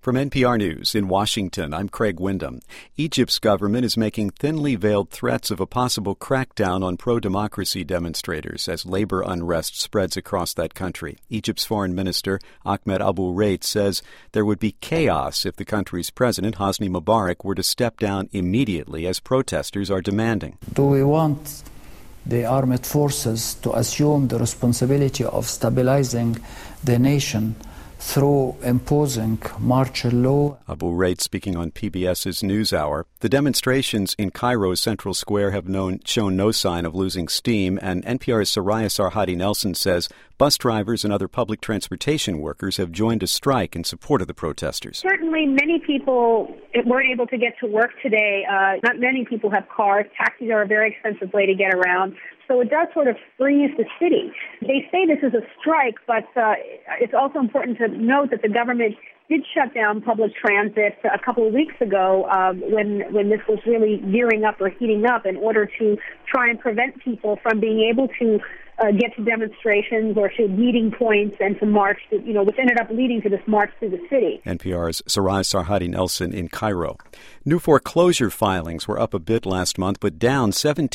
From NPR News in Washington, I'm Craig Windham. Egypt's government is making thinly veiled threats of a possible crackdown on pro-democracy demonstrators as labor unrest spreads across that country. Egypt's foreign minister, Ahmed Abou-Reit, says there would be chaos if the country's president, Hosni Mubarak, were to step down immediately as protesters are demanding. Do we want the armed forces to assume the responsibility of stabilizing the nation through imposing martial law? Abou-Reit speaking on PBS's NewsHour. The demonstrations in Cairo's Central Square have shown no sign of losing steam, and NPR's Soraya Sarhadi Nelson says bus drivers and other public transportation workers have joined a strike in support of the protesters. Certainly, many people weren't able to get to work today. Not many people have cars. Taxis are a very expensive way to get around. So it does sort of freeze the city. They say this is a strike, but it's also important to note that the government did shut down public transit a couple of weeks ago when this was really gearing up or heating up in order to try and prevent people from being able to get to demonstrations or to meeting points and to march, which ended up leading to this march through the city. NPR's Soraya Sarhadi Nelson in Cairo. New foreclosure filings were up a bit last month, but down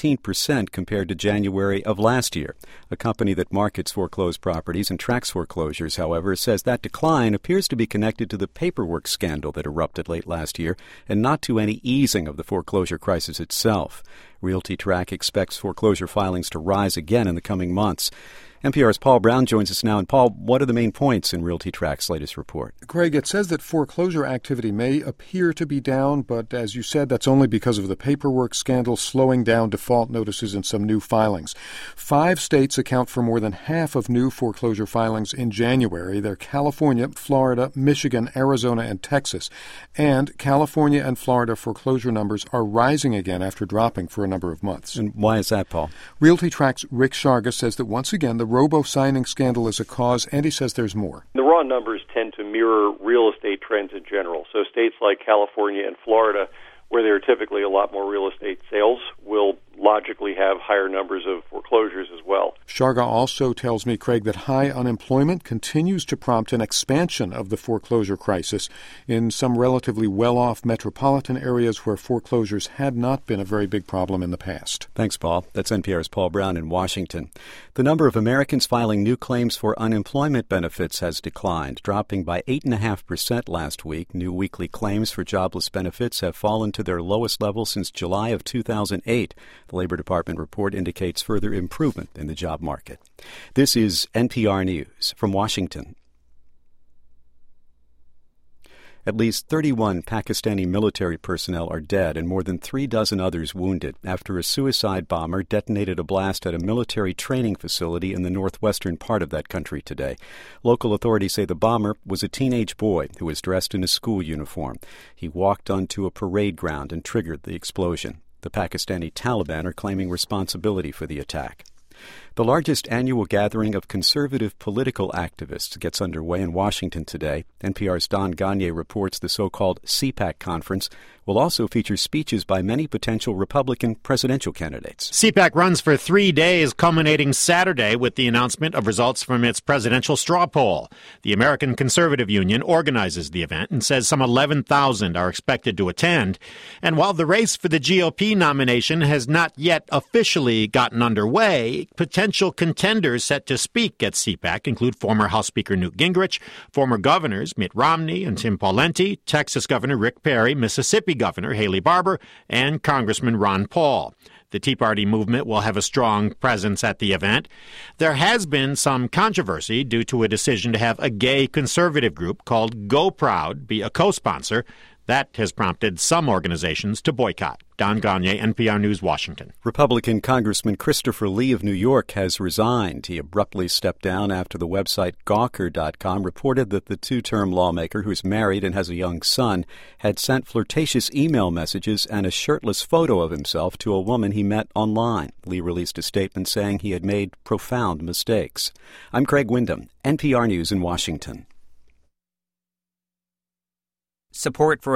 17% compared to January of last year. A company that markets foreclosed properties and tracks foreclosures, however, says that decline appears to be connected to the paperwork scandal that erupted late last year and not to any easing of the foreclosure crisis itself. RealtyTrack expects foreclosure filings to rise again in the coming months. NPR's Paul Brown joins us now. And Paul, what are the main points in RealtyTrack's latest report? Craig, it says that foreclosure activity may appear to be down, but as you said, that's only because of the paperwork scandal slowing down default notices and some new filings. 5 states account for more than half of new foreclosure filings in January. They're California, Florida, Michigan, Arizona, and Texas. And California and Florida foreclosure numbers are rising again after dropping for a number of months. And why is that, Paul? RealtyTrack's Rick Sharga says that once again, the robo-signing scandal is a cause, and he says there's more. The raw numbers tend to mirror real estate trends in general. So states like California and Florida, where there are typically a lot more real estate sales, will logically have higher numbers of foreclosures as well. Sharga also tells me, Craig, that high unemployment continues to prompt an expansion of the foreclosure crisis in some relatively well-off metropolitan areas where foreclosures had not been a very big problem in the past. Thanks, Paul. That's NPR's Paul Brown in Washington. The number of Americans filing new claims for unemployment benefits has declined, dropping by 8.5% last week. New weekly claims for jobless benefits have fallen to their lowest level since July of 2008. The Labor Department report indicates further improvement in the job market. This is NPR News from Washington. At least 31 Pakistani military personnel are dead and more than 36 others wounded after a suicide bomber detonated a blast at a military training facility in the northwestern part of that country today. Local authorities say the bomber was a teenage boy who was dressed in a school uniform. He walked onto a parade ground and triggered the explosion. The Pakistani Taliban are claiming responsibility for the attack. The largest annual gathering of conservative political activists gets underway in Washington today. NPR's Don Gagné reports the so-called CPAC conference will also feature speeches by many potential Republican presidential candidates. CPAC runs for 3 days, culminating Saturday with the announcement of results from its presidential straw poll. The American Conservative Union organizes the event and says some 11,000 are expected to attend. And while the race for the GOP nomination has not yet officially gotten underway, potential contenders set to speak at CPAC include former House Speaker Newt Gingrich, former governors Mitt Romney and Tim Pawlenty, Texas Governor Rick Perry, Mississippi Governor Haley Barbour, and Congressman Ron Paul. The Tea Party movement will have a strong presence at the event. There has been some controversy due to a decision to have a gay conservative group called Go Proud be a co-sponsor. That has prompted some organizations to boycott. Don Gagné, NPR News, Washington. Republican Congressman Christopher Lee of New York has resigned. He abruptly stepped down after the website Gawker.com reported that the two-term lawmaker, who's married and has a young son, had sent flirtatious email messages and a shirtless photo of himself to a woman he met online. Lee released a statement saying he had made profound mistakes. I'm Craig Windham, NPR News in Washington. Support for